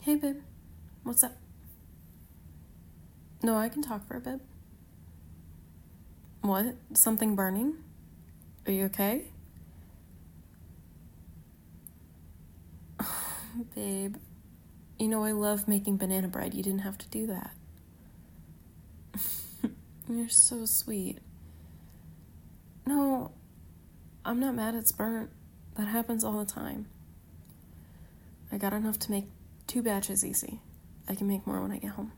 Hey, babe. What's up? No, I can talk for a bit. What? Something burning? Are you okay? Babe, you know I love making banana bread. You didn't have to do that. You're so sweet. No, I'm not mad it's burnt. That happens all the time. I got enough to make 2 batches easy. I can make more when I get home.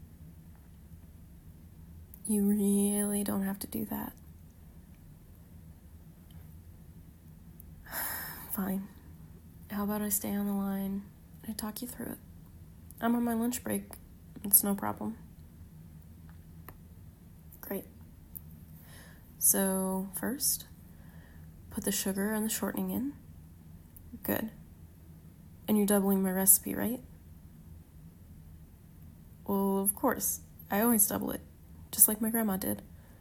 You really don't have to do that. Fine. How about I stay on the line and I talk you through it? I'm on my lunch break. It's no problem. Great. So, first, put the sugar and the shortening in. Good. And you're doubling my recipe, right? Well, of course. I always double it, just like my grandma did.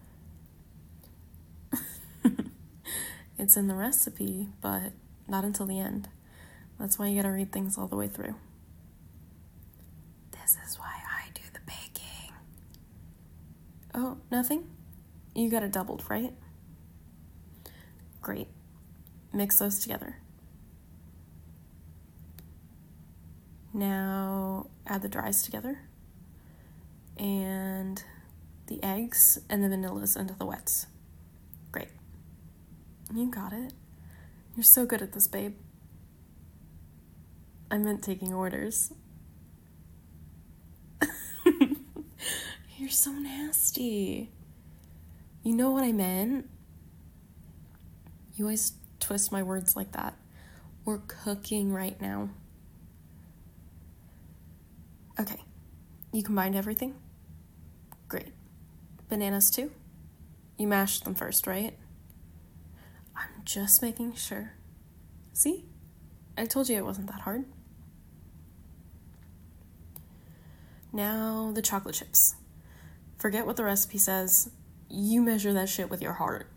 It's in the recipe, but not until the end. That's why you gotta read things all the way through. This is why I do the baking. Oh, nothing? You got it doubled, right? Great. Mix those together. Now add the dries together and the eggs and the vanillas into the wets. Great. You got it. You're so good at this, babe. I meant taking orders. You're so nasty. You know what I meant? You always twist my words like that. We're cooking right now. Okay. You combined everything? Great. Bananas too? You mashed them first, right? I'm just making sure. See? I told you it wasn't that hard. Now the chocolate chips. Forget what the recipe says. You measure that shit with your heart.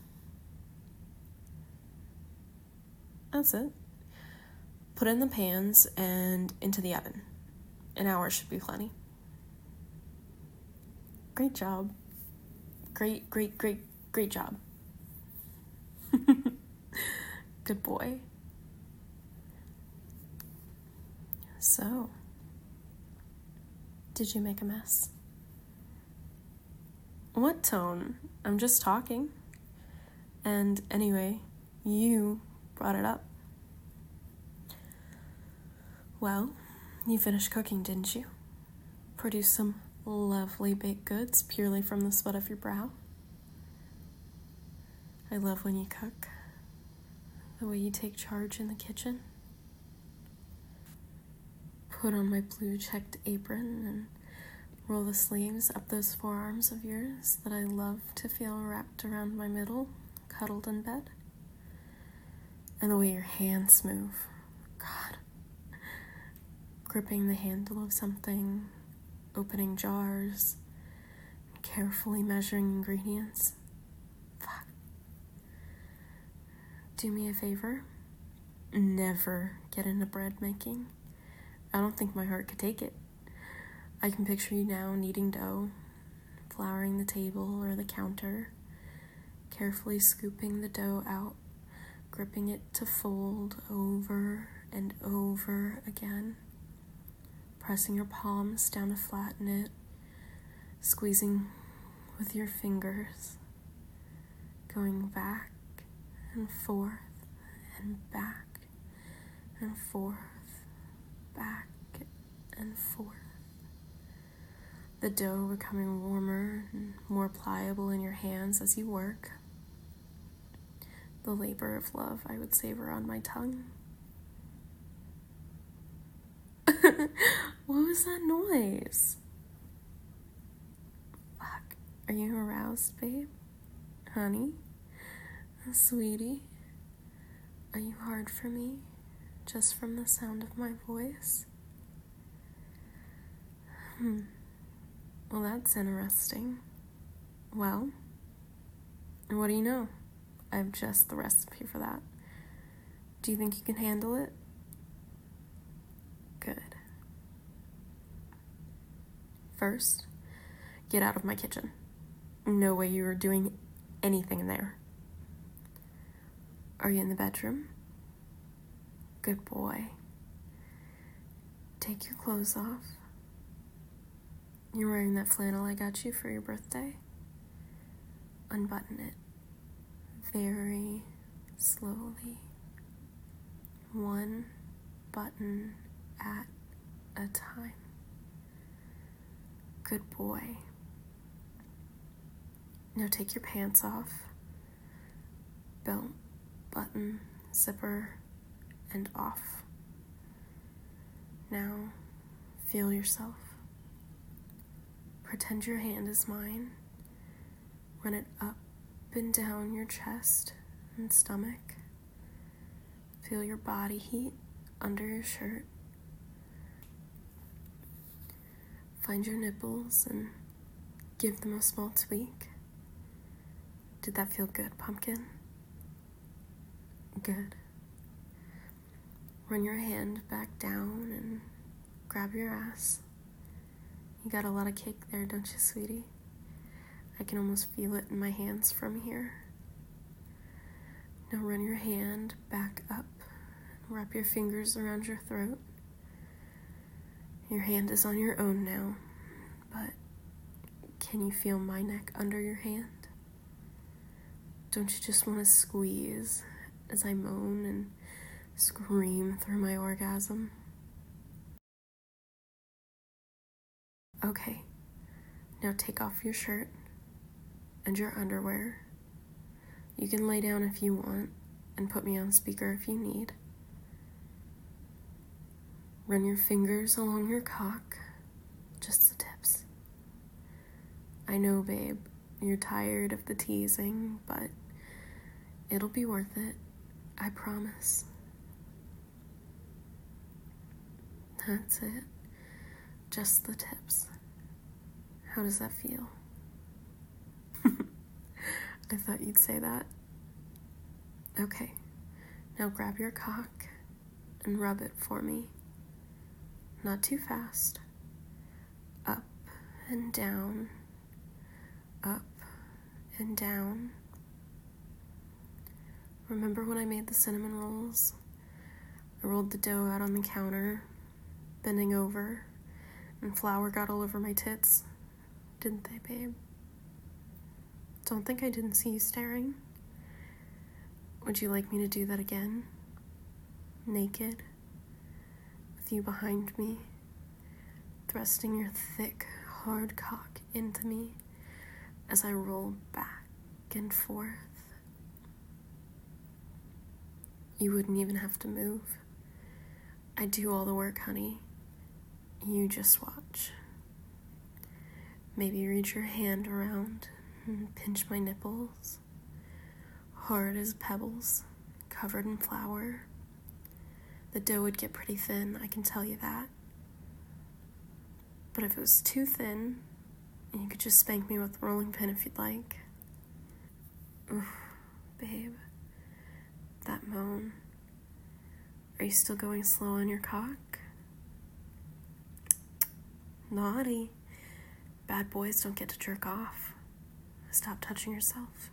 That's it. Put in the pans and into the oven. An hour should be plenty. Great job. Great job. Good boy. So, did you make a mess? What tone? I'm just talking. And anyway, you brought it up. Well, you finished cooking, didn't you? Produced some lovely baked goods purely from the sweat of your brow. I love when you cook. The way you take charge in the kitchen. Put on my blue checked apron and roll the sleeves up those forearms of yours that I love to feel wrapped around my middle, cuddled in bed. And the way your hands move. God. Gripping the handle of something, opening jars, carefully measuring ingredients. Fuck. Do me a favor. Never get into bread making. I don't think my heart could take it. I can picture you now kneading dough, flouring the table or the counter, carefully scooping the dough out, gripping it to fold over and over again, pressing your palms down to flatten it, squeezing with your fingers, going back and forth and back and forth, back and forth. The dough becoming warmer and more pliable in your hands as you work. The labor of love I would savor on my tongue. What was that noise? Fuck. Are you aroused, babe? Honey? Sweetie? Are you hard for me? Just from the sound of my voice? Well, that's interesting. Well, what do you know? I have just the recipe for that. Do you think you can handle it? Good. First, get out of my kitchen. No way you are doing anything in there. Are you in the bedroom? Good boy. Take your clothes off. You're wearing that flannel I got you for your birthday? Unbutton it very slowly. One button at a time. Good boy. Now take your pants off. Belt, button, zipper, and off. Now, feel yourself. Pretend your hand is mine. Run it up and down your chest and stomach. Feel your body heat under your shirt. Find your nipples and give them a small tweak. Did that feel good, pumpkin? Good. Run your hand back down and grab your ass. You got a lot of cake there, don't you, sweetie? I can almost feel it in my hands from here. Now run your hand back up and wrap your fingers around your throat. Your hand is on your own now, but can you feel my neck under your hand? Don't you just want to squeeze as I moan and scream through my orgasm? Okay, now take off your shirt and your underwear. You can lay down if you want and put me on speaker if you need. Run your fingers along your cock, just the tips. I know, babe, you're tired of the teasing, but it'll be worth it, I promise. That's it, just the tips. How does that feel? I thought you'd say that. Okay, now grab your cock and rub it for me. Not too fast. Up and down, up and down. Remember when I made the cinnamon rolls? I rolled the dough out on the counter, bending over, and flour got all over my tits. Didn't they, babe? Don't think I didn't see you staring. Would you like me to do that again? Naked? With you behind me, thrusting your thick, hard cock into me as I roll back and forth. You wouldn't even have to move. I do all the work, honey. You just watch. Maybe reach your hand around and pinch my nipples, hard as pebbles, covered in flour. The dough would get pretty thin, I can tell you that. But if it was too thin, you could just spank me with a rolling pin if you'd like. Oof, babe, that moan. Are you still going slow on your cock? Naughty. Bad boys don't get to jerk off. Stop touching yourself.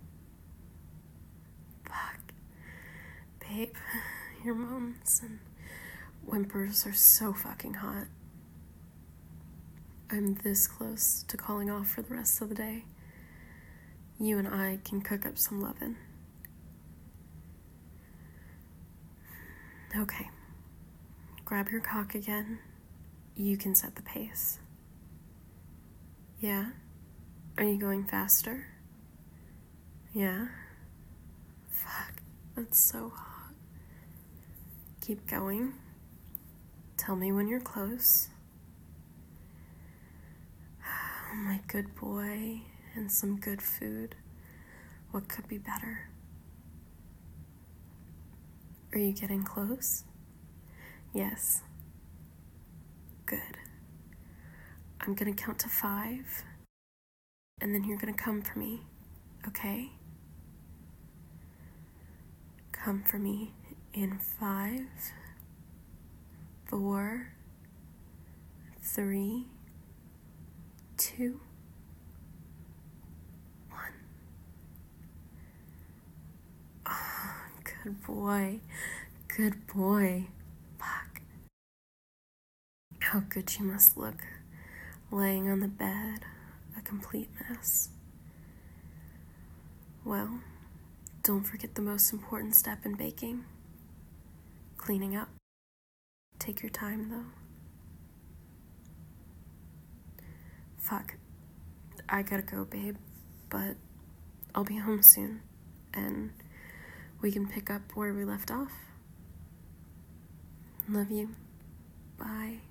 Fuck. Babe, your moans and whimpers are so fucking hot. I'm this close to calling off for the rest of the day. You and I can cook up some lovin'. Okay. Grab your cock again. You can set the pace. Yeah? Are you going faster? Yeah? Fuck, that's so hot. Keep going. Tell me when you're close. Oh, my good boy, and some good food. What could be better? Are you getting close? Yes. Good. I'm gonna count to 5, and then you're gonna come for me, okay? Come for me in 5, 4, 3, 2, 1. Oh, good boy. Good boy. Fuck. How good you must look, laying on the bed, a complete mess. Well, don't forget the most important step in baking. Cleaning up. Take your time, though. Fuck. I gotta go, babe, but I'll be home soon, and we can pick up where we left off. Love you. Bye.